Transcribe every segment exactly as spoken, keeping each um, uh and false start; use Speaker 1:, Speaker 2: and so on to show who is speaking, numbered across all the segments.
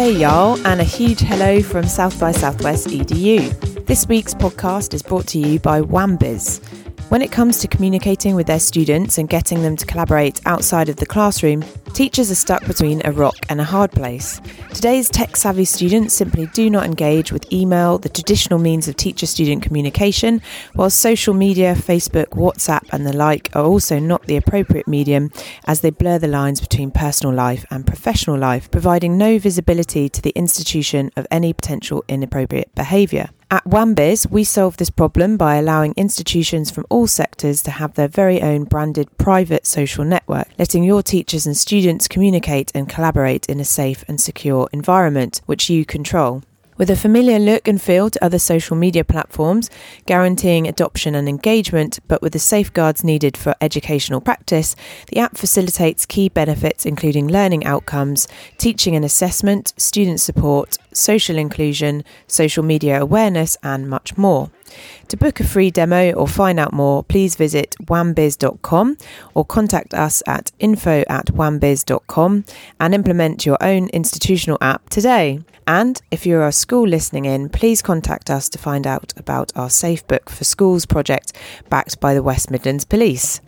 Speaker 1: Hey y'all, and a huge hello from South by Southwest E D U. This week's podcast is brought to you by Wambiz. When it comes to communicating with their students and getting them to collaborate outside of the classroom, teachers are stuck between a rock and a hard place. Today's tech-savvy students simply do not engage with email, the traditional means of teacher-student communication, while social media, Facebook, WhatsApp and the like are also not the appropriate medium as they blur the lines between personal life and professional life, providing no visibility to the institution of any potential inappropriate behaviour. At Wambiz, we solve this problem by allowing institutions from all sectors to have their very own branded private social network, letting your teachers and students communicate and collaborate in a safe and secure environment, which you control. With a familiar look and feel to other social media platforms, guaranteeing adoption and engagement, but with the safeguards needed for educational practice, the app facilitates key benefits including learning outcomes, teaching and assessment, student support, social inclusion, social media awareness, and much more. To book a free demo or find out more, please visit wambiz dot com or contact us at info at wambiz dot com and implement your own institutional app today. And if you're a school listening in, please contact us to find out about our Safe Book for Schools project backed by the West Midlands Police.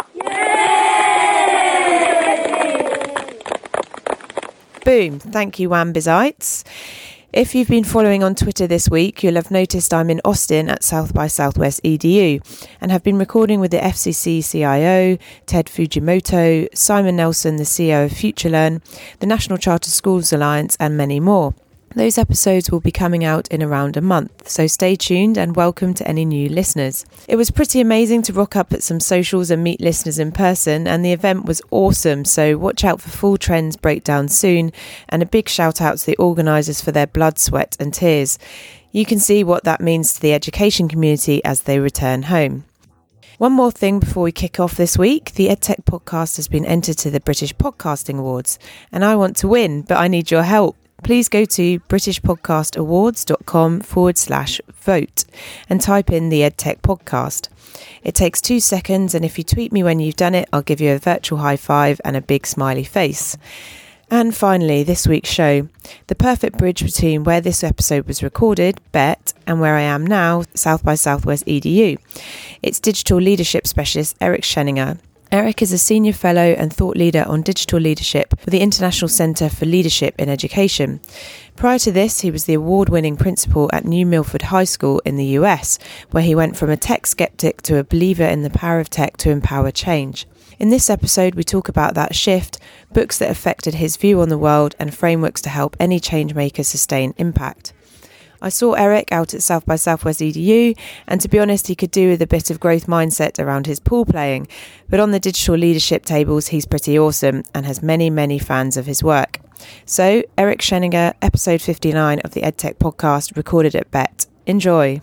Speaker 1: Boom. Thank you, Wambizites. If you've been following on Twitter this week, you'll have noticed I'm in Austin at South by Southwest E D U and have been recording with the F C C C I O, Ted Fujimoto, Simon Nelson, the C E O of FutureLearn, the National Charter Schools Alliance, and many more. Those episodes will be coming out in around a month, so stay tuned and welcome to any new listeners. It was pretty amazing to rock up at some socials and meet listeners in person, and the event was awesome, so watch out for full trends breakdown soon, and a big shout out to the organisers for their blood, sweat and tears. You can see what that means to the education community as they return home. One more thing before we kick off this week, the EdTech podcast has been entered to the British Podcasting Awards, and I want to win, but I need your help. Please go to britishpodcastawards.com forward slash vote and type in the EdTech podcast. It takes two seconds, and if you tweet me when you've done it, I'll give you a virtual high five and a big smiley face. And finally, this week's show, the perfect bridge between where this episode was recorded, Bet, and where I am now, South by Southwest E D U. It's digital leadership specialist Eric Scheninger. Eric is a senior fellow and thought leader on digital leadership for the International Centre for Leadership in Education. Prior to this, he was the award-winning principal at New Milford High School in the U S, where he went from a tech skeptic to a believer in the power of tech to empower change. In this episode, we talk about that shift, books that affected his view on the world, and frameworks to help any change maker sustain impact. I saw Eric out at South by Southwest E D U, and to be honest, he could do with a bit of growth mindset around his pool playing, but on the digital leadership tables, he's pretty awesome and has many, many fans of his work. So, Eric Scheninger, episode fifty-nine of the EdTech podcast, recorded at Bet. Enjoy.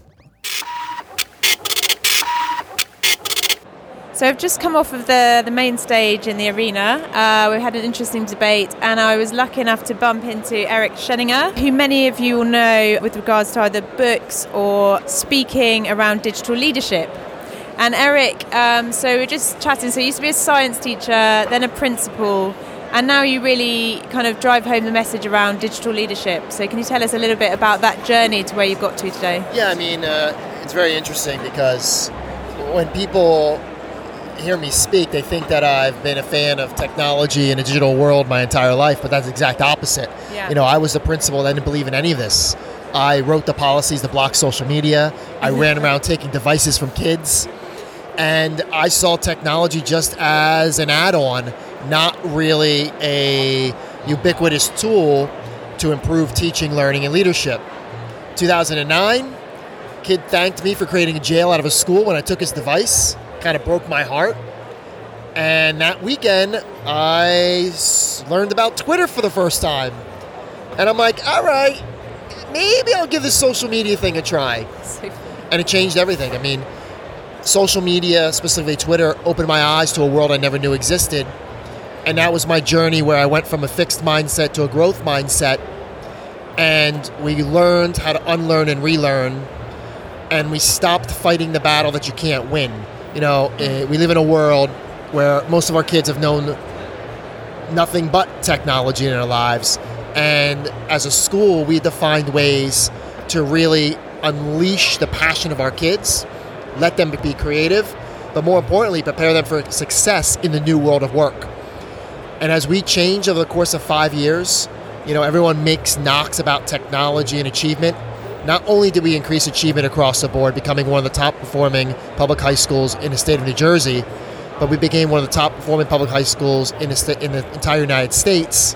Speaker 1: So I've just come off of the, the main stage in the arena. Uh, we had an interesting debate, and I was lucky enough to bump into Eric Scheninger, who many of you will know with regards to either books or speaking around digital leadership. And Eric, um, so we're just chatting. So you used to be a science teacher, then a principal, and now you really kind of drive home the message around digital leadership. So can you tell us a little bit about that journey to where you've got to today?
Speaker 2: Yeah, I mean, uh, it's very interesting because when people hear me speak, they think that I've been a fan of technology and a digital world my entire life, but that's the exact opposite.
Speaker 3: Yeah.
Speaker 2: You know, I was the principal that didn't believe in any of this. I wrote the policies to block social media. I ran around taking devices from kids. And I saw technology just as an add-on, not really a ubiquitous tool to improve teaching, learning, and leadership. two thousand nine, kid thanked me for creating a jail out of a school when I took his device. Kind of broke my heart. And that weekend, I learned about Twitter for the first time. And I'm like, all right, maybe I'll give this social media thing a try. And it changed everything. I mean, social media, specifically Twitter, opened my eyes to a world I never knew existed. And that was my journey where I went from a fixed mindset to a growth mindset. And we learned how to unlearn and relearn. And we stopped fighting the battle that you can't win. You know, we live in a world where most of our kids have known nothing but technology in their lives. And as a school, we had to find ways to really unleash the passion of our kids, let them be creative, but more importantly, prepare them for success in the new world of work. And as we change over the course of five years, you know, everyone makes knocks about technology and achievement. Not only did we increase achievement across the board, becoming one of the top performing public high schools in the state of New Jersey, but we became one of the top performing public high schools in the, sta- in the entire United States.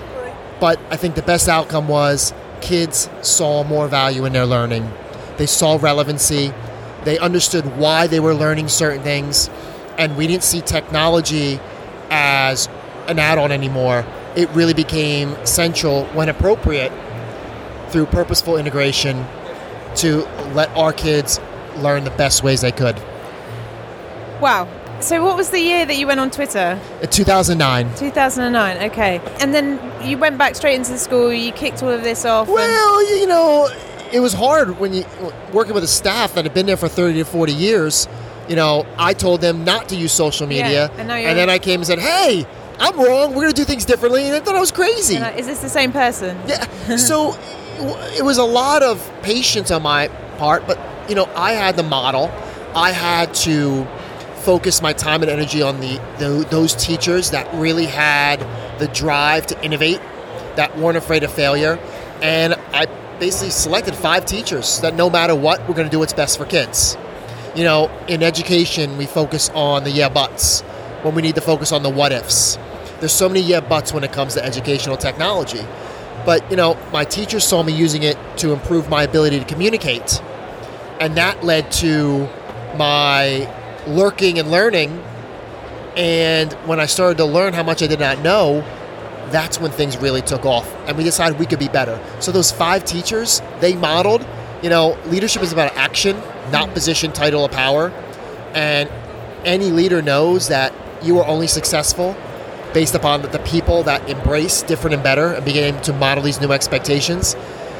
Speaker 2: But I think the best outcome was kids saw more value in their learning. They saw relevancy. They understood why they were learning certain things. And we didn't see technology as an add-on anymore. It really became central when appropriate through purposeful integration to let our kids learn the best ways they could.
Speaker 1: Wow. So what was the year that you went on Twitter?
Speaker 2: In two thousand nine.
Speaker 1: two thousand nine, okay. And then you went back straight into the school, you kicked all of this off.
Speaker 2: Well, and- you know, it was hard when you working with a staff that had been there for thirty to forty years. You know, I told them not to use social media.
Speaker 1: Yeah, and,
Speaker 2: and then I came and said, hey, I'm wrong. We're going to do things differently. And I thought I was crazy.
Speaker 1: I, is this the same person?
Speaker 2: Yeah. So it was a lot of patience on my part, but, you know, I had the model. I had to focus my time and energy on the, the those teachers that really had the drive to innovate, that weren't afraid of failure. And I basically selected five teachers that no matter what, we're going to do what's best for kids. You know, in education, we focus on the yeah buts when we need to focus on the what ifs. There's so many yeah buts when it comes to educational technology. But, you know, my teachers saw me using it to improve my ability to communicate. And that led to my lurking and learning. And when I started to learn how much I did not know, that's when things really took off. And we decided we could be better. So those five teachers, they modeled, you know, leadership is about action, not position, title, or power. And any leader knows that you are only successful based upon the people that embrace different and better and begin to model these new expectations.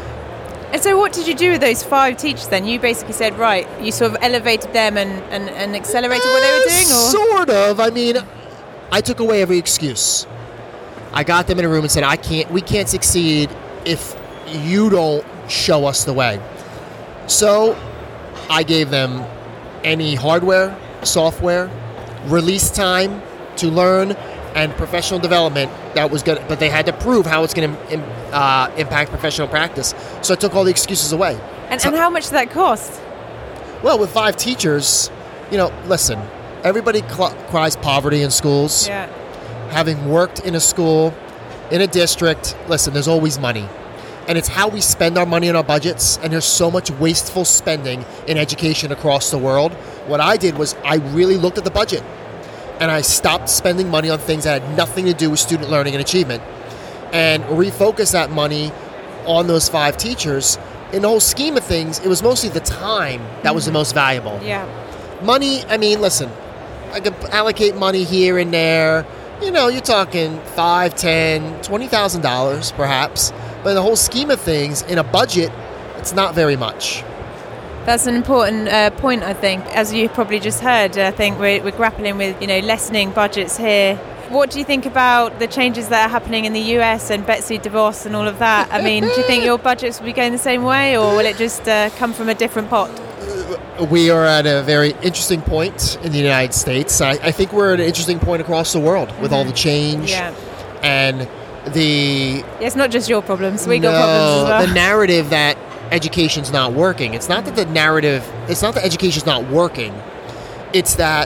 Speaker 1: And so what did you do with those five teachers then? You basically said, right, you sort of elevated them and, and, and accelerated uh, what they were doing? Or?
Speaker 2: Sort of. I mean, I took away every excuse. I got them in a room and said, I can't, we can't succeed if you don't show us the way. So I gave them any hardware, software, release time to learn, and professional development that was good, but they had to prove how it's going to uh, impact professional practice. So I took all the excuses away.
Speaker 1: And,
Speaker 2: so,
Speaker 1: and how much did that cost?
Speaker 2: Well, with five teachers, you know, listen, everybody cl- cries poverty in schools.
Speaker 1: Yeah.
Speaker 2: Having worked in a school, in a district, listen, there's always money. And it's how we spend our money in our budgets, and there's so much wasteful spending in education across the world. What I did was I really looked at the budget, and I stopped spending money on things that had nothing to do with student learning and achievement, and refocused that money on those five teachers. In the whole scheme of things, it was mostly the time that was the most valuable.
Speaker 1: Yeah.
Speaker 2: Money, I mean, listen, I could allocate money here and there. You know, you're talking five, ten, twenty thousand dollars perhaps. But in the whole scheme of things, in a budget, it's not very much.
Speaker 1: That's an important uh, point, I think. As you probably just heard, I think we're, we're grappling with, you know, lessening budgets here. What do you think about the changes that are happening in the U S and Betsy DeVos and all of that? I mean, do you think your budgets will be going the same way, or will it just uh, come from a different pot?
Speaker 2: We are at a very interesting point in the United States. I, I think we're at an interesting point across the world with mm-hmm. all the change
Speaker 1: yeah.
Speaker 2: and the...
Speaker 1: Yeah, it's not just your problems. We
Speaker 2: no,
Speaker 1: got problems as well.
Speaker 2: The narrative that education's not working. It's not that the narrative... It's not that education's not working. It's that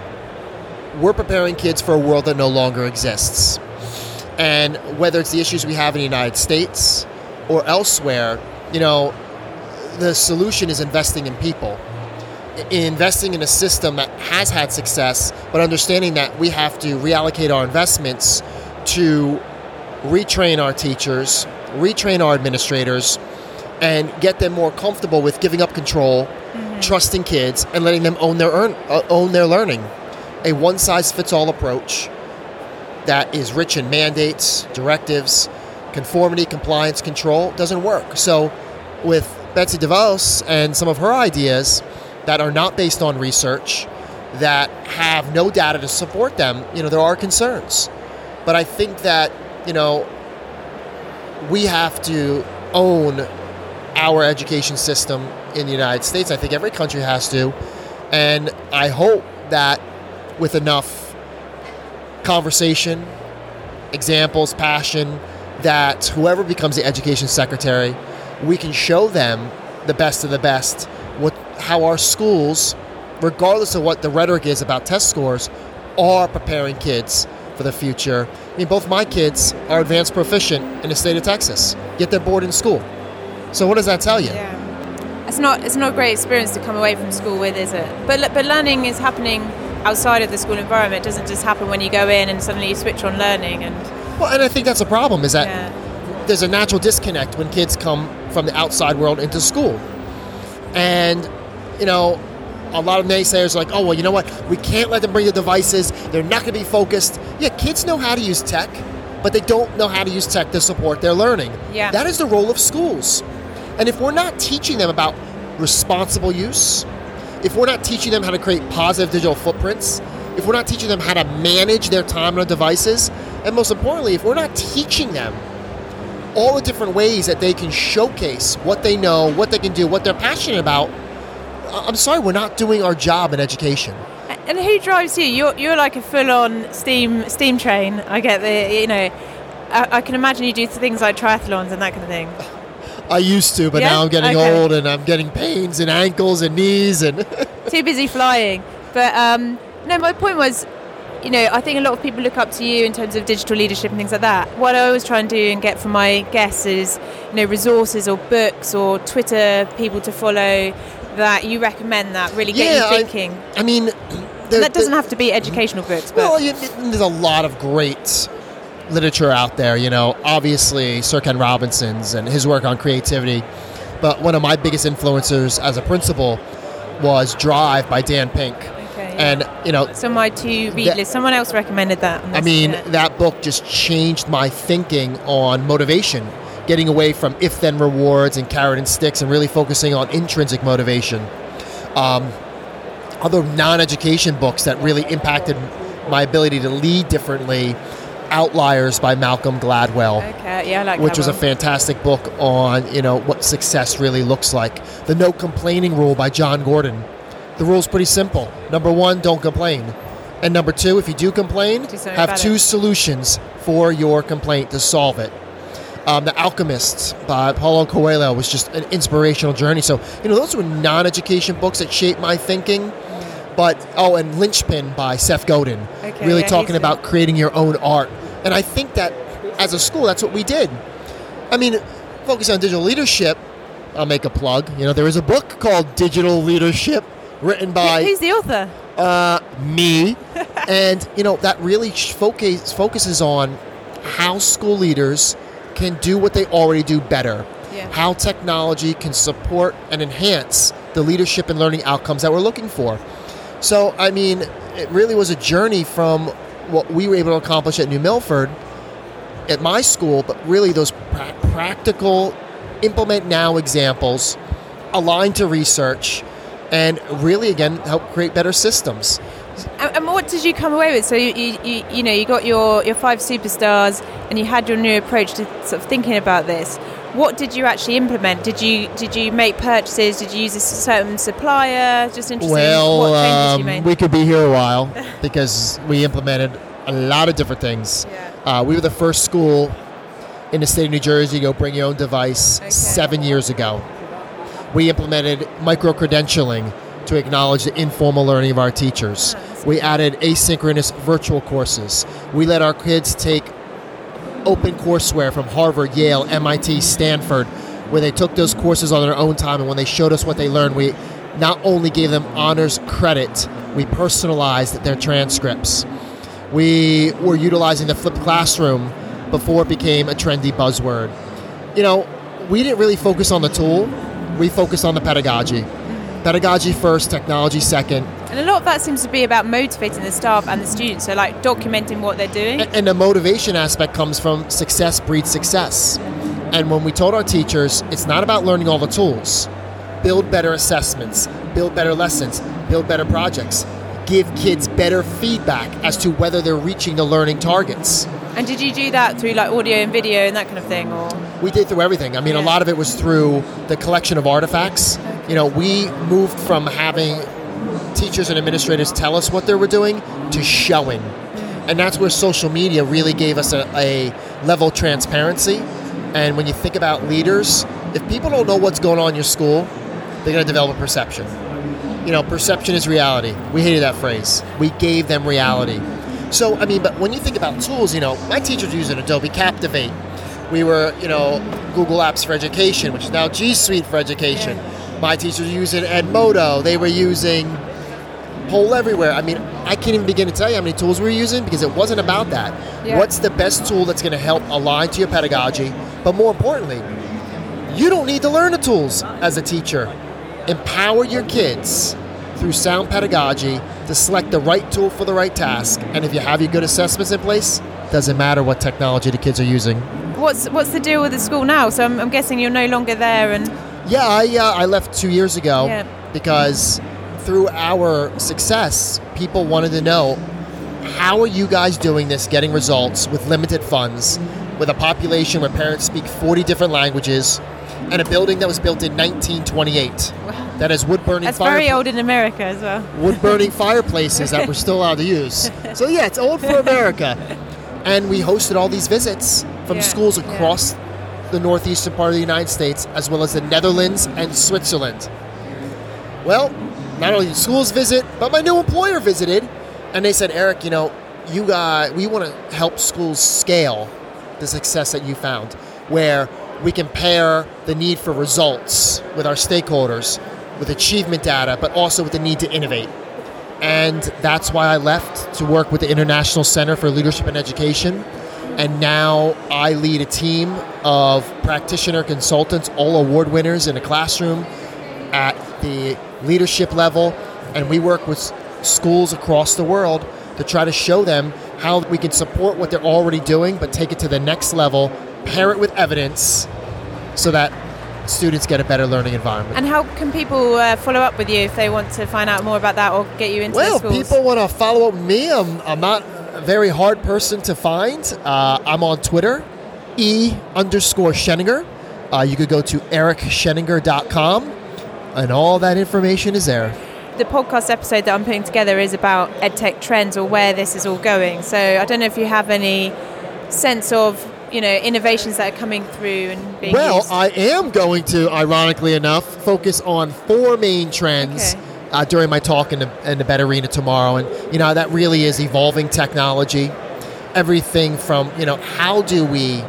Speaker 2: we're preparing kids for a world that no longer exists. And whether it's the issues we have in the United States or elsewhere, you know, the solution is investing in people. Investing in a system that has had success, but understanding that we have to reallocate our investments to retrain our teachers, retrain our administrators, and get them more comfortable with giving up control, mm-hmm. trusting kids, and letting them own their earn, uh, own their learning. A one-size-fits-all approach that is rich in mandates, directives, conformity, compliance, control doesn't work. So with Betsy DeVos and some of her ideas that are not based on research, that have no data to support them, you know, there are concerns. But I think that, you know, we have to own our education system in the United States. I think every country has to. And I hope that with enough conversation, examples, passion, that whoever becomes the education secretary, we can show them the best of the best, what, how our schools, regardless of what the rhetoric is about test scores, are preparing kids for the future. I mean, both my kids are advanced proficient in the state of Texas, yet they're board in school. So what does that tell you?
Speaker 1: Yeah. It's not it's not a great experience to come away from school with, is it? But but learning is happening outside of the school environment. It doesn't just happen when you go in and suddenly you switch on learning. And
Speaker 2: well, and I think that's a problem, is that
Speaker 1: yeah.
Speaker 2: there's a natural disconnect when kids come from the outside world into school. And, you know, a lot of naysayers are like, oh, well, you know what? We can't let them bring the devices. They're not going to be focused. Yeah, kids know how to use tech, but they don't know how to use tech to support their learning.
Speaker 1: Yeah.
Speaker 2: That is the role of schools. And if we're not teaching them about responsible use, if we're not teaching them how to create positive digital footprints, if we're not teaching them how to manage their time on the devices, and most importantly, if we're not teaching them all the different ways that they can showcase what they know, what they can do, what they're passionate about, I'm sorry, we're not doing our job in education.
Speaker 1: And who drives you? You're you're like a full-on steam steam train. I get the, you know, I, I can imagine you do things like triathlons and that kind of thing.
Speaker 2: I used to, but
Speaker 1: yeah?
Speaker 2: now I'm getting
Speaker 1: okay.
Speaker 2: old and I'm getting pains in ankles and knees and
Speaker 1: too busy flying. But um, no, my point was, you know, I think a lot of people look up to you in terms of digital leadership and things like that. What I always try and do and get from my guests is, you know, resources or books or Twitter people to follow that you recommend that really get
Speaker 2: yeah,
Speaker 1: you thinking.
Speaker 2: I, I mean,
Speaker 1: there, that doesn't have to be educational books. But
Speaker 2: well, you, there's a lot of great literature out there, you know, obviously Sir Ken Robinson's and his work on creativity. But one of my biggest influencers as a principal was Drive by Dan Pink.
Speaker 1: Okay,
Speaker 2: and, you know...
Speaker 1: So my two read
Speaker 2: that,
Speaker 1: list, someone else recommended that.
Speaker 2: I mean,
Speaker 1: yeah.
Speaker 2: that book just changed my thinking on motivation, getting away from if-then rewards and carrot and sticks and really focusing on intrinsic motivation. Um, other non-education books that really impacted my ability to lead differently, Outliers by Malcolm Gladwell,
Speaker 1: okay, yeah, I like
Speaker 2: which
Speaker 1: Gladwell.
Speaker 2: was a fantastic book on, you know, what success really looks like. The No Complaining Rule by John Gordon. The rule's pretty simple. Number one, don't complain. And number two, if you do complain,
Speaker 1: do
Speaker 2: have two
Speaker 1: it.
Speaker 2: solutions for your complaint to solve it. Um, the Alchemist by Paulo Coelho was just an inspirational journey. So, you know, those were non-education books that shaped my thinking. But, oh, and Lynchpin by Seth Godin,
Speaker 1: okay,
Speaker 2: really
Speaker 1: yeah,
Speaker 2: talking about creating your own art. And I think that as a school, that's what we did. I mean, focus on digital leadership, I'll make a plug. You know, there is a book called Digital Leadership written by...
Speaker 1: Who's the author?
Speaker 2: Uh, me. And, you know, that really focus, focuses on how school leaders can do what they already do better.
Speaker 1: Yeah.
Speaker 2: How technology can support and enhance the leadership and learning outcomes that we're looking for. So, I mean, it really was a journey from what we were able to accomplish at New Milford, at my school, but really those pra- practical, implement now examples aligned to research and really, again, help create better systems.
Speaker 1: And, and what did you come away with? So, you, you, you, you know, you got your, your five superstars and you had your new approach to sort of thinking about this. What did you actually implement? Did you did you make purchases? Did you use a certain supplier? Just interesting.
Speaker 2: Well,
Speaker 1: what changes
Speaker 2: um,
Speaker 1: you made?
Speaker 2: we could be here a while because we implemented a lot of different things.
Speaker 1: Yeah.
Speaker 2: Uh, we were the first school in the state of New Jersey to go bring your own device
Speaker 1: okay.
Speaker 2: seven years ago. We implemented micro-credentialing to acknowledge the informal learning of our teachers.
Speaker 1: Oh,
Speaker 2: we added asynchronous virtual courses. We let our kids take open courseware from Harvard, Yale, M I T, Stanford, where they took those courses on their own time, and when they showed us what they learned, we not only gave them honors credit, we personalized their transcripts. We were utilizing the flipped classroom before it became a trendy buzzword. You know, we didn't really focus on the tool, we focused on the pedagogy. Pedagogy first, technology second.
Speaker 1: And a lot of that seems to be about motivating the staff and the students, so like documenting what they're doing.
Speaker 2: And, and the motivation aspect comes from success breeds success. And when we told our teachers, it's not about learning all the tools. Build better assessments, build better lessons, build better projects, give kids better feedback as to whether they're reaching the learning targets.
Speaker 1: And did you do that through like audio and video and that kind of thing, or?
Speaker 2: We did through everything. I mean,
Speaker 1: Yeah.
Speaker 2: a lot of it was through the collection of artifacts. You know, we moved from having teachers and administrators tell us what they were doing to showing. And that's where social media really gave us a, a level of transparency. And when you think about leaders, if people don't know what's going on in your school, they're going to develop a perception. You know, perception is reality. We hated that phrase. We gave them reality. So, I mean, but when you think about tools, you know, my teachers were using Adobe Captivate. We were, you know, Google Apps for Education, which is now G Suite for Education.
Speaker 1: Yeah.
Speaker 2: My teachers were using Edmodo. They were using Poll Everywhere. I mean, I can't even begin to tell you how many tools we were using because it wasn't about that.
Speaker 1: Yeah.
Speaker 2: What's the best tool that's going to help align to your pedagogy? But more importantly, you don't need to learn the tools as a teacher. Empower your kids through sound pedagogy to select the right tool for the right task. And if you have your good assessments in place, doesn't matter what technology the kids are using.
Speaker 1: What's what's the deal with the school now? So I'm, I'm guessing you're no longer there, and
Speaker 2: Yeah, I uh, I left two years ago
Speaker 1: Yeah.
Speaker 2: because through our success, people wanted to know, how are you guys doing this, getting results with limited funds, with a population where parents speak forty different languages, and a building that was built in nineteen twenty-eight that has wood-burning
Speaker 1: that's
Speaker 2: fire-
Speaker 1: very old in America as well.
Speaker 2: wood-burning fireplaces that we're still allowed to use. So yeah, it's old for America. And we hosted all these visits from
Speaker 1: Yeah,
Speaker 2: schools
Speaker 1: yeah.
Speaker 2: across the northeastern part of the United States, as well as the Netherlands and Switzerland. Well, not only did schools visit, but my new employer visited, and they said, Eric, you know, you got, we want to help schools scale the success that you found, where we can pair the need for results with our stakeholders, with achievement data, but also with the need to innovate. And that's why I left to work with the International Center for Leadership and Education. And now I lead a team of practitioner consultants, all award winners in a classroom at the leadership level. And we work with schools across the world to try to show them how we can support what they're already doing, but take it to the next level, pair it with evidence so that students get a better learning environment.
Speaker 1: And how can people uh, follow up with you if they want to find out more about that or get you into
Speaker 2: Well,
Speaker 1: the schools?
Speaker 2: people want to follow up with me. I'm, I'm not a very hard person to find. Uh, I'm on Twitter, E underscore Sheninger. Uh, you could go to eric sheninger dot com, and all that information is there.
Speaker 1: The podcast episode that I'm putting together is about EdTech trends or where this is all going. So I don't know if you have any sense of, you know, innovations that are coming through and being
Speaker 2: Well,
Speaker 1: used.
Speaker 2: I am going to, ironically enough, focus on four main trends
Speaker 1: Okay.
Speaker 2: uh, during my talk in the, in the Bed Arena tomorrow. And, you know, that really is evolving technology. Everything from, you know, how do we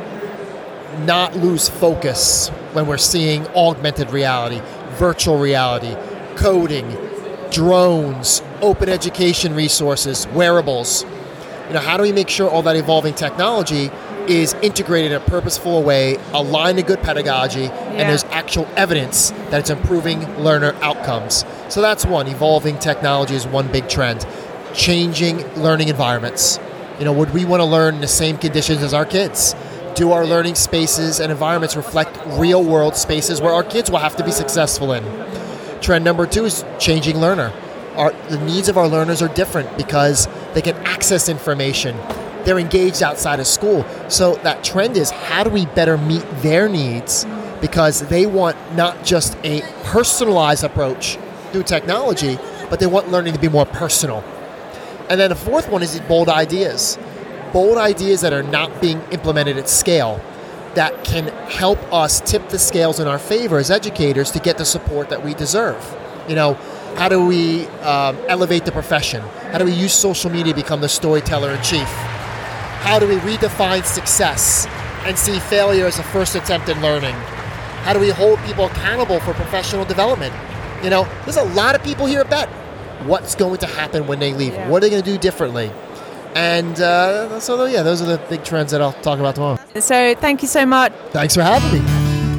Speaker 2: not lose focus when we're seeing augmented reality, virtual reality, coding, drones, open education resources, wearables. You know, how do we make sure all that evolving technology is integrated in a purposeful way, aligned to good pedagogy, and there's actual evidence that it's improving learner outcomes. So that's one. Evolving technology is one big trend. Changing learning environments. You know, would we want to learn in the same conditions as our kids? Do our learning spaces and environments reflect real world spaces where our kids will have to be successful in? Trend number two is changing learner. Our, the needs of our learners are different because they can access information. They're engaged outside of school. So that trend is, how do we better meet their needs? Because they want not just a personalized approach through technology, but they want learning to be more personal. And then the fourth one is bold ideas. Bold ideas that are not being implemented at scale, that can help us tip the scales in our favor as educators to get the support that we deserve. You know, how do we um, elevate the profession? How do we use social media to become the storyteller in chief? How do we redefine success and see failure as a first attempt in learning? How do we hold people accountable for professional development? You know, there's a lot of people here at Bet. What's going to happen when they leave?
Speaker 1: Yeah.
Speaker 2: What are they going to do differently? And uh, so, yeah, those are the big trends that I'll talk about tomorrow.
Speaker 1: So thank you so much.
Speaker 2: Thanks for having me.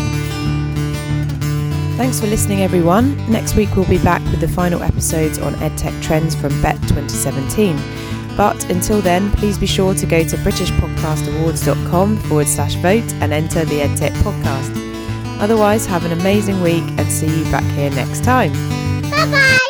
Speaker 1: Thanks for listening, everyone. Next week we'll be back with the final episodes on EdTech trends from Bet twenty seventeen. But until then, please be sure to go to britishpodcastawards.com forward slash vote and enter the EdTech podcast. Otherwise, have an amazing week and see you back here next time.
Speaker 3: Bye-bye.